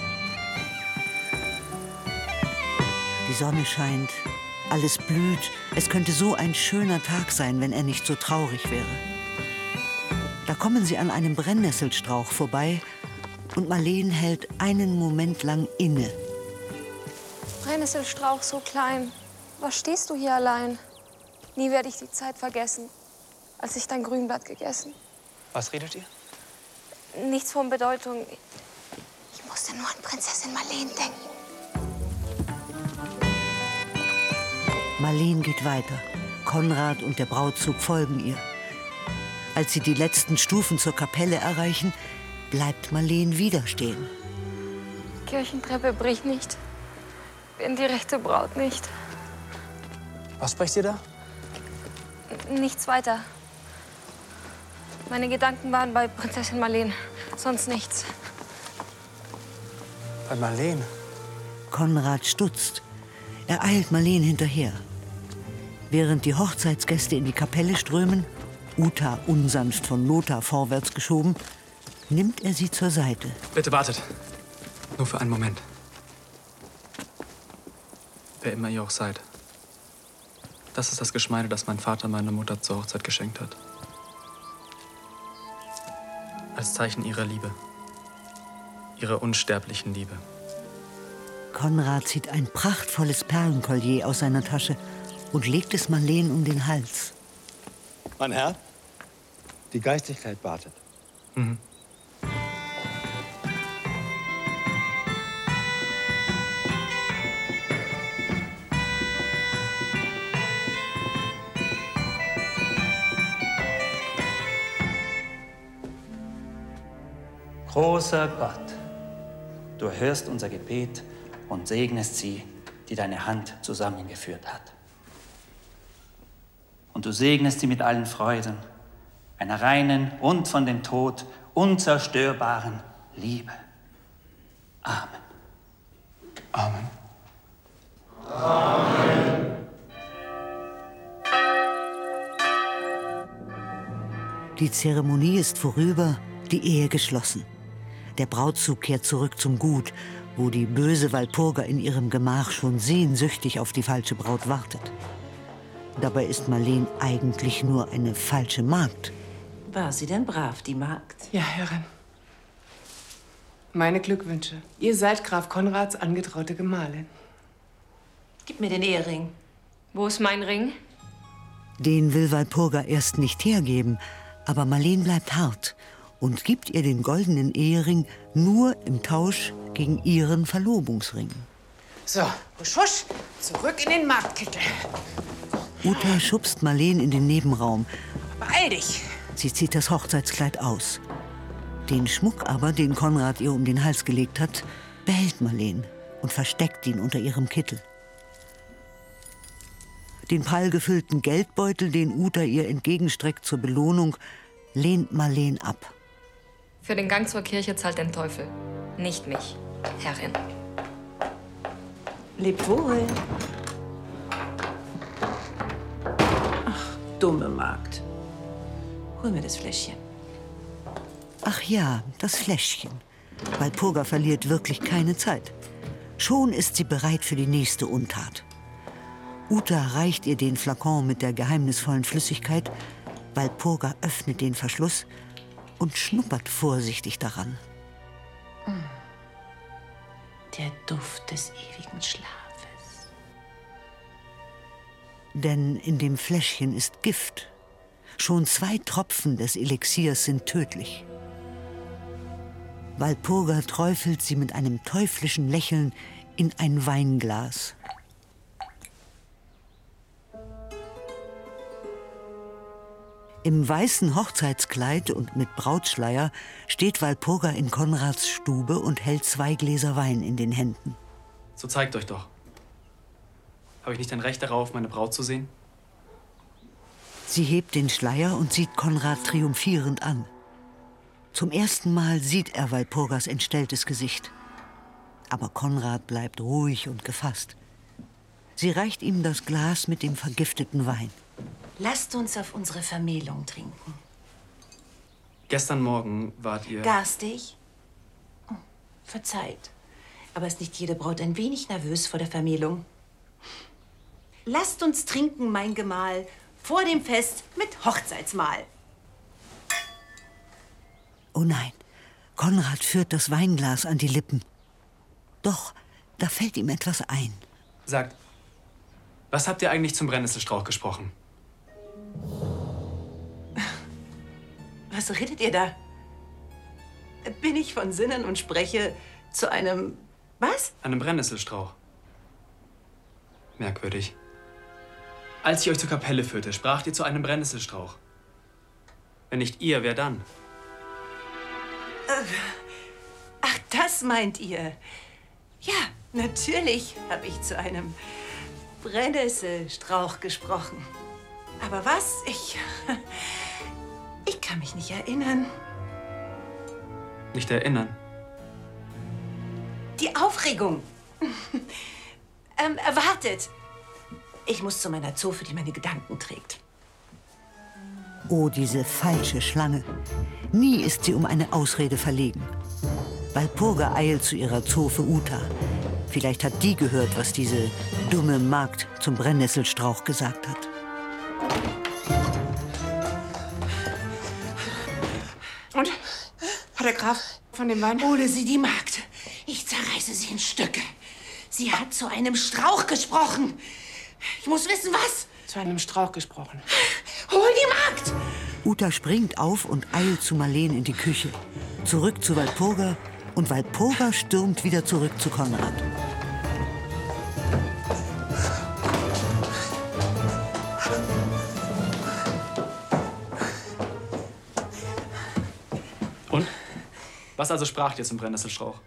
Speaker 2: Die Sonne scheint, alles blüht Es könnte so ein schöner Tag sein, wenn er nicht so traurig wäre. Da kommen sie an einem Brennnesselstrauch vorbei und Marleen hält einen Moment lang inne.
Speaker 3: Brennnesselstrauch, so klein. Was stehst du hier allein? Nie werde ich die Zeit vergessen, als ich dein Grünblatt gegessen.
Speaker 4: Was redet ihr?
Speaker 3: Nichts von Bedeutung. Ich musste nur an Prinzessin Marleen denken.
Speaker 2: Marleen geht weiter. Konrad und der Brautzug folgen ihr. Als sie die letzten Stufen zur Kapelle erreichen, bleibt Marleen wieder stehen.
Speaker 3: Kirchentreppe bricht nicht. Bin die rechte Braut nicht.
Speaker 4: Was sprecht ihr da?
Speaker 3: Nichts weiter. Meine Gedanken waren bei Prinzessin Marleen. Sonst nichts.
Speaker 4: Bei Marleen?
Speaker 2: Konrad stutzt. Er eilt Marleen hinterher. Während die Hochzeitsgäste in die Kapelle strömen, Uta unsanft von Lothar vorwärts geschoben, nimmt er sie zur Seite.
Speaker 4: Bitte wartet. Nur für einen Moment. Wer immer ihr auch seid. Das ist das Geschmeide, das mein Vater meiner Mutter zur Hochzeit geschenkt hat. Als Zeichen ihrer Liebe. Ihrer unsterblichen Liebe.
Speaker 2: Konrad zieht ein prachtvolles Perlenkollier aus seiner Tasche und legt es Marleen um den Hals.
Speaker 9: Mein Herr, die Geistlichkeit wartet.
Speaker 4: Mhm.
Speaker 13: Großer Gott, du hörst unser Gebet und segnest sie, die deine Hand zusammengeführt hat. Und du segnest sie mit allen Freuden, einer reinen und von dem Tod unzerstörbaren Liebe. Amen.
Speaker 4: Amen.
Speaker 2: Amen. Die Zeremonie ist vorüber, die Ehe geschlossen. Der Brautzug kehrt zurück zum Gut, wo die böse Walpurga in ihrem Gemach schon sehnsüchtig auf die falsche Braut wartet. Dabei ist Marleen eigentlich nur eine falsche Magd.
Speaker 11: War sie denn brav, die Magd?
Speaker 12: Ja, Herrin. Meine Glückwünsche. Ihr seid Graf Konrads angetraute Gemahlin.
Speaker 11: Gib mir den Ehering.
Speaker 3: Wo ist mein Ring?
Speaker 2: Den will Walpurga erst nicht hergeben, aber Marleen bleibt hart und gibt ihr den goldenen Ehering nur im Tausch gegen ihren Verlobungsring.
Speaker 10: So, husch, husch, zurück in den Marktkittel.
Speaker 2: Uta schubst Marleen in den Nebenraum.
Speaker 10: Beeil dich.
Speaker 2: Sie zieht das Hochzeitskleid aus. Den Schmuck aber, den Konrad ihr um den Hals gelegt hat, behält Marleen und versteckt ihn unter ihrem Kittel. Den prall gefüllten Geldbeutel, den Uta ihr entgegenstreckt zur Belohnung, lehnt Marleen ab.
Speaker 3: Für den Gang zur Kirche zahlt den Teufel, nicht mich, Herrin.
Speaker 11: Lebt wohl. Ach, dumme Magd. Hol mir das Fläschchen.
Speaker 2: Ach ja, das Fläschchen. Walpurga verliert wirklich keine Zeit. Schon ist sie bereit für die nächste Untat. Uta reicht ihr den Flakon mit der geheimnisvollen Flüssigkeit. Walpurga öffnet den Verschluss und schnuppert vorsichtig daran.
Speaker 11: Der Duft des ewigen Schlafes.
Speaker 2: Denn in dem Fläschchen ist Gift. Schon 2 Tropfen des Elixiers sind tödlich. Walpurga träufelt sie mit einem teuflischen Lächeln in ein Weinglas. Im weißen Hochzeitskleid und mit Brautschleier steht Walpurga in Konrads Stube und hält 2 Gläser Wein in den Händen.
Speaker 4: So zeigt euch doch. Habe ich nicht ein Recht darauf, meine Braut zu sehen?
Speaker 2: Sie hebt den Schleier und sieht Konrad triumphierend an. Zum ersten Mal sieht er Walpurgas entstelltes Gesicht. Aber Konrad bleibt ruhig und gefasst. Sie reicht ihm das Glas mit dem vergifteten Wein.
Speaker 11: Lasst uns auf unsere Vermählung trinken.
Speaker 4: Gestern Morgen wart ihr...
Speaker 11: Garstig? Oh, verzeiht. Aber ist nicht jede Braut ein wenig nervös vor der Vermählung? Lasst uns trinken, mein Gemahl, vor dem Fest mit Hochzeitsmahl.
Speaker 2: Oh nein, Konrad führt das Weinglas an die Lippen. Doch, da fällt ihm etwas ein.
Speaker 4: Sagt, was habt ihr eigentlich zum Brennnesselstrauch gesprochen?
Speaker 11: Was redet ihr da? Bin ich von Sinnen und spreche zu einem... Was?
Speaker 4: Einem Brennnesselstrauch. Merkwürdig. Als ich euch zur Kapelle führte, spracht ihr zu einem Brennnesselstrauch. Wenn nicht ihr, wer dann?
Speaker 11: Ach, das meint ihr? Ja, natürlich habe ich zu einem Brennnesselstrauch gesprochen. Aber was? Ich kann mich nicht erinnern.
Speaker 4: Nicht erinnern?
Speaker 11: Die Aufregung. Wartet. Ich muss zu meiner Zofe, die meine Gedanken trägt.
Speaker 2: Oh, diese falsche Schlange. Nie ist sie um eine Ausrede verlegen. Walpurga eilt zu ihrer Zofe Uta. Vielleicht hat die gehört, was diese dumme Magd zum Brennnesselstrauch gesagt hat.
Speaker 12: Und? Hat der Graf von dem Wein?
Speaker 11: Hole sie die Magd. Ich zerreiße sie in Stücke. Sie hat zu einem Strauch gesprochen. Ich muss wissen, was.
Speaker 12: Zu einem Strauch gesprochen.
Speaker 11: Hol die Magd!
Speaker 2: Uta springt auf und eilt zu Marleen in die Küche. Zurück zu Walpurga und Walpurga stürmt wieder zurück zu Konrad.
Speaker 4: Und? Was also spracht ihr zum Brennnesselstrauch?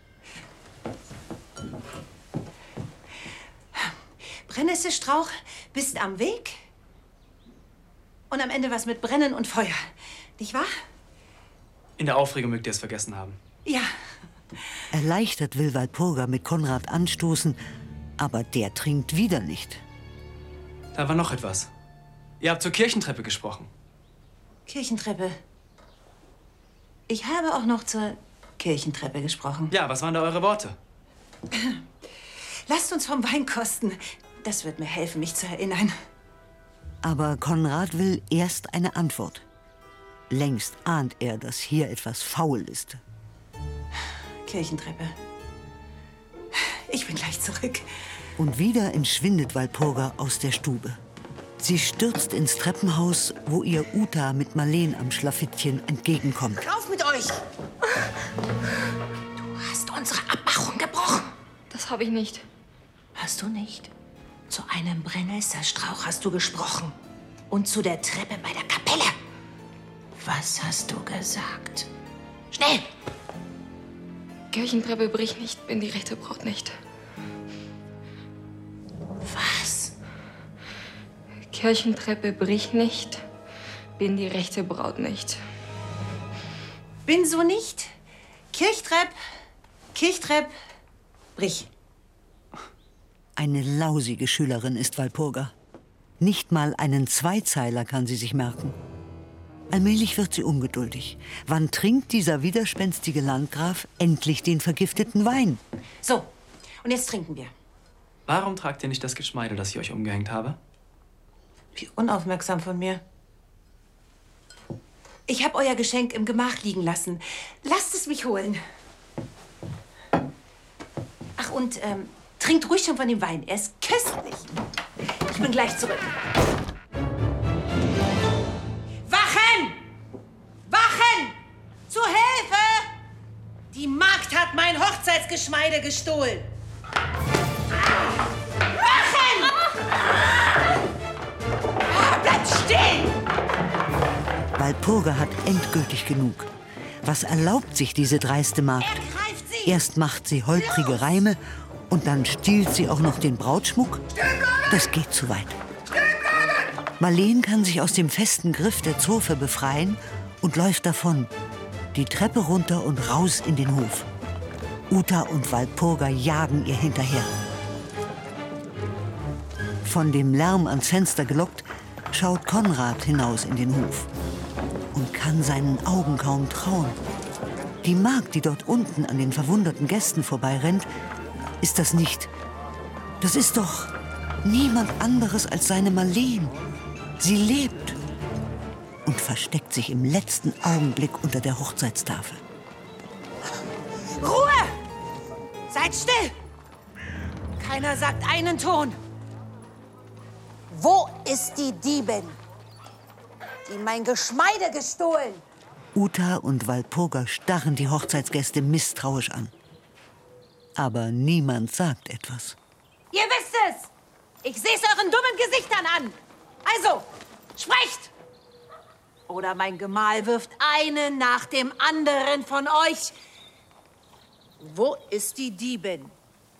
Speaker 11: Brennnesselstrauch, bist am Weg? Und am Ende was mit Brennen und Feuer. Nicht wahr?
Speaker 4: In der Aufregung mögt ihr es vergessen haben.
Speaker 11: Ja.
Speaker 2: Erleichtert will Walpurga mit Konrad anstoßen, aber der trinkt wieder nicht.
Speaker 4: Da war noch etwas. Ihr habt zur Kirchentreppe gesprochen.
Speaker 11: Kirchentreppe. Ich habe auch noch zur Kirchentreppe gesprochen.
Speaker 4: Ja, was waren da eure Worte?
Speaker 11: Lasst uns vom Wein kosten. Das wird mir helfen, mich zu erinnern.
Speaker 2: Aber Konrad will erst eine Antwort. Längst ahnt er, dass hier etwas faul ist.
Speaker 11: Kirchentreppe. Ich bin gleich zurück.
Speaker 2: Und wieder entschwindet Walpurga aus der Stube. Sie stürzt ins Treppenhaus, wo ihr Uta mit Marleen am Schlafittchen entgegenkommt.
Speaker 11: Rauf mit euch! Du hast unsere Abmachung gebrochen.
Speaker 3: Das habe ich nicht.
Speaker 11: Hast du nicht? Zu einem Brennnesselstrauch hast du gesprochen. Und zu der Treppe bei der Kapelle. Was hast du gesagt? Schnell!
Speaker 3: Kirchentreppe bricht nicht, bin die rechte Braut nicht.
Speaker 11: Was?
Speaker 3: Kirchentreppe bricht nicht, bin die rechte Braut nicht.
Speaker 11: Bin so nicht. Kirchtrepp, brich.
Speaker 2: Eine lausige Schülerin ist Walpurga. Nicht mal einen Zweizeiler kann sie sich merken. Allmählich wird sie ungeduldig. Wann trinkt dieser widerspenstige Landgraf endlich den vergifteten Wein?
Speaker 11: So, und jetzt trinken wir.
Speaker 4: Warum tragt ihr nicht das Geschmeide, das ich euch umgehängt habe?
Speaker 11: Wie unaufmerksam von mir. Ich habe euer Geschenk im Gemach liegen lassen. Lasst es mich holen. Ach, und trinkt ruhig schon von dem Wein. Er ist köstlich. Ich bin gleich zurück. Wachen! Wachen! Zu Hilfe! Die Magd hat mein Hochzeitsgeschmeide gestohlen. Wachen! Bleibt stehen!
Speaker 2: Walpurga hat endgültig genug. Was erlaubt sich diese dreiste Magd? Erst macht sie holprige Reime und dann stiehlt sie auch noch den Brautschmuck? Das geht zu weit. Marleen kann sich aus dem festen Griff der Zofe befreien und läuft davon. Die Treppe runter und raus in den Hof. Uta und Walpurga jagen ihr hinterher. Von dem Lärm ans Fenster gelockt, schaut Konrad hinaus in den Hof und kann seinen Augen kaum trauen. Die Magd, die dort unten an den verwunderten Gästen vorbeirennt, ist das nicht. Das ist doch Niemand anderes als seine Marleen. Sie lebt und versteckt sich im letzten Augenblick unter der Hochzeitstafel.
Speaker 10: Ruhe! Seid still! Keiner sagt einen Ton. Wo ist die Diebin, die mein Geschmeide gestohlen?
Speaker 2: Uta und Walpurga starren die Hochzeitsgäste misstrauisch an. Aber niemand sagt etwas.
Speaker 10: Ihr wisst es! Ich sehe es euren dummen Gesichtern an! Also, sprecht! Oder mein Gemahl wirft einen nach dem anderen von euch. Wo ist die Diebin?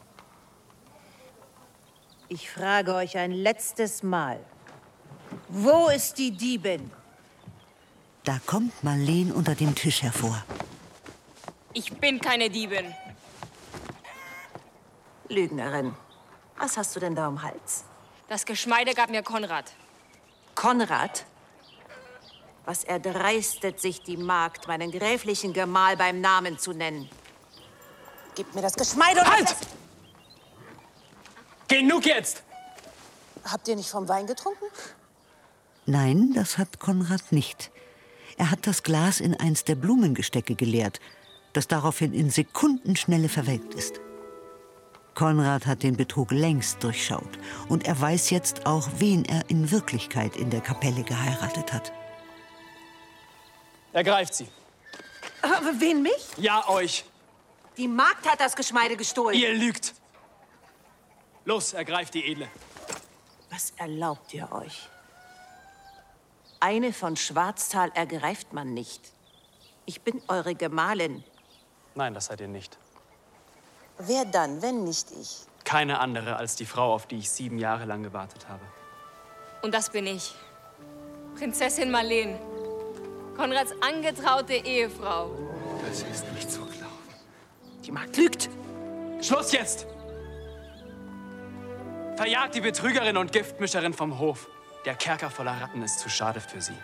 Speaker 10: Ich frage euch ein letztes Mal. Wo ist die Diebin?
Speaker 2: Da kommt Marleen unter dem Tisch hervor.
Speaker 3: Ich bin keine Diebin.
Speaker 11: Lügnerin. Was hast du denn da am Hals?
Speaker 3: Das Geschmeide gab mir Konrad.
Speaker 11: Konrad? Was erdreistet sich die Magd, meinen gräflichen Gemahl beim Namen zu nennen?
Speaker 10: Gib mir das Geschmeide und...
Speaker 4: Halt! Genug jetzt!
Speaker 10: Habt ihr nicht vom Wein getrunken?
Speaker 2: Nein, das hat Konrad nicht. Er hat das Glas in eins der Blumengestecke geleert, das daraufhin in Sekundenschnelle verwelkt ist. Konrad hat den Betrug längst durchschaut und er weiß jetzt auch, wen er in Wirklichkeit in der Kapelle geheiratet hat.
Speaker 4: Ergreift sie.
Speaker 11: Aber wen, mich?
Speaker 4: Ja, euch.
Speaker 11: Die Magd hat das Geschmeide gestohlen.
Speaker 4: Ihr lügt. Los, ergreift die Edle.
Speaker 11: Was erlaubt ihr euch? Eine von Schwarztal ergreift man nicht. Ich bin eure Gemahlin.
Speaker 4: Nein, das seid ihr nicht.
Speaker 10: Wer dann, wenn nicht ich?
Speaker 4: Keine andere als die Frau, auf die ich 7 Jahre lang gewartet habe.
Speaker 3: Und das bin ich. Prinzessin Marleen. Konrads angetraute Ehefrau.
Speaker 9: Das ist nicht zu glauben.
Speaker 11: Die Magd lügt.
Speaker 4: Schluss jetzt! Verjagt die Betrügerin und Giftmischerin vom Hof. Der Kerker voller Ratten ist zu schade für sie.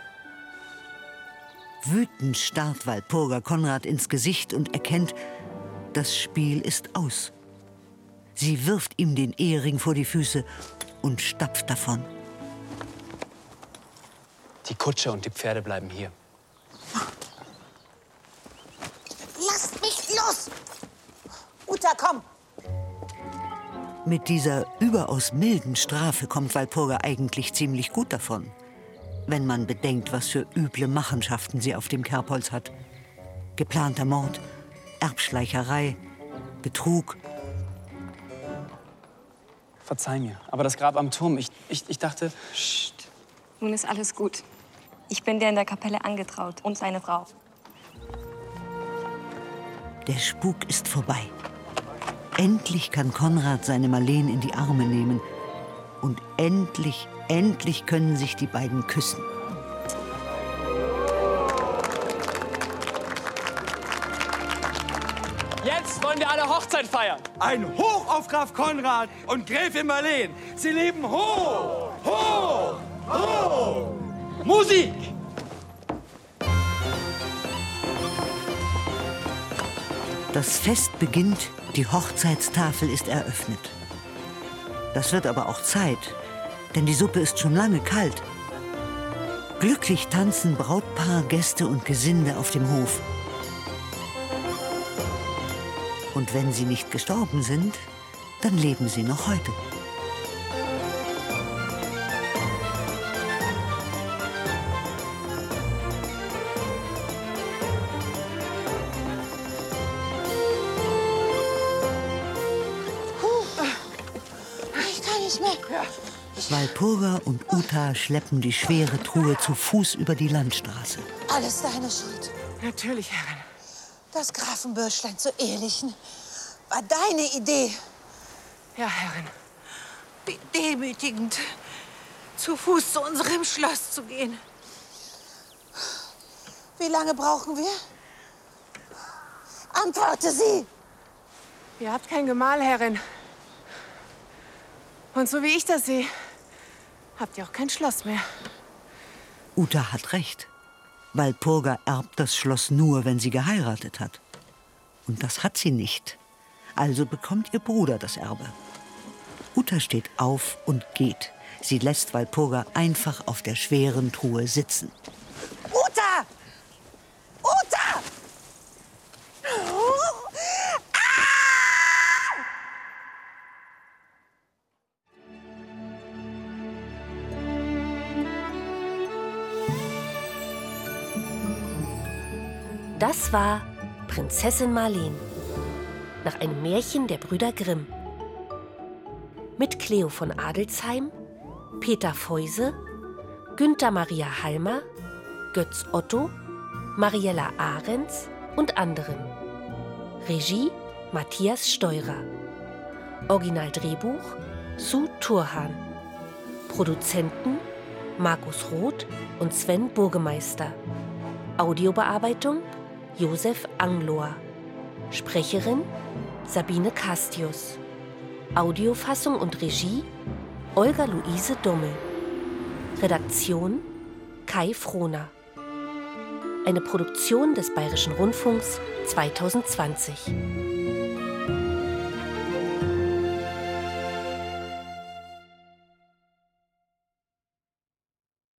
Speaker 2: Wütend starrt Walpurga Konrad ins Gesicht und erkennt, das Spiel ist aus. Sie wirft ihm den Ehering vor die Füße und stapft davon.
Speaker 4: Die Kutsche und die Pferde bleiben hier.
Speaker 10: Lasst mich los! Uta, komm!
Speaker 2: Mit dieser überaus milden Strafe kommt Walpurga eigentlich ziemlich gut davon. Wenn man bedenkt, was für üble Machenschaften sie auf dem Kerbholz hat. Geplanter Mord, Erbschleicherei, Betrug.
Speaker 4: Verzeih mir, aber das Grab am Turm, ich dachte...
Speaker 3: Psst. Nun ist alles gut. Ich bin der in der Kapelle angetraut und seine Frau.
Speaker 2: Der Spuk ist vorbei. Endlich kann Konrad seine Marleen in die Arme nehmen. Und endlich können sich die beiden küssen.
Speaker 4: Jetzt wollen wir alle Hochzeit feiern.
Speaker 14: Ein Hoch auf Graf Konrad und Gräfin Marleen. Sie leben hoch, hoch, hoch. Musik!
Speaker 2: Das Fest beginnt, die Hochzeitstafel ist eröffnet. Das wird aber auch Zeit, denn die Suppe ist schon lange kalt. Glücklich tanzen Brautpaar, Gäste und Gesinde auf dem Hof. Und wenn sie nicht gestorben sind, dann leben sie noch heute.
Speaker 10: Ich kann nicht mehr.
Speaker 2: Walpurga und Uta schleppen die schwere Truhe zu Fuß über die Landstraße.
Speaker 10: Alles deine Schuld.
Speaker 12: Natürlich, Herrin.
Speaker 10: Das Grafenbürschlein zu ehelichen war deine Idee.
Speaker 12: Ja, Herrin.
Speaker 10: Wie demütigend, zu Fuß zu unserem Schloss zu gehen. Wie lange brauchen wir? Antworte sie!
Speaker 12: Ihr habt kein Gemahl, Herrin. Und so wie ich das sehe, habt ihr auch kein Schloss mehr.
Speaker 2: Uta hat recht. Walpurga erbt das Schloss nur, wenn sie geheiratet hat. Und das hat sie nicht. Also bekommt ihr Bruder das Erbe. Uta steht auf und geht. Sie lässt Walpurga einfach auf der schweren Truhe sitzen.
Speaker 10: Uta! Uta!
Speaker 1: Das war Prinzessin Marleen, nach einem Märchen der Brüder Grimm. Mit Cleo von Adelsheim, Peter Feuse, Günther Maria Halmer, Götz Otto, Mariella Ahrens und anderen. Regie Matthias Steurer. Originaldrehbuch Sue Turhan. Produzenten Markus Roth und Sven Burgemeister. Audiobearbeitung Josef Anglohr. Sprecherin Sabine Castius. Audiofassung und Regie Olga Luise Dummel. Redaktion Kai Frohner. Eine Produktion des Bayerischen Rundfunks 2020.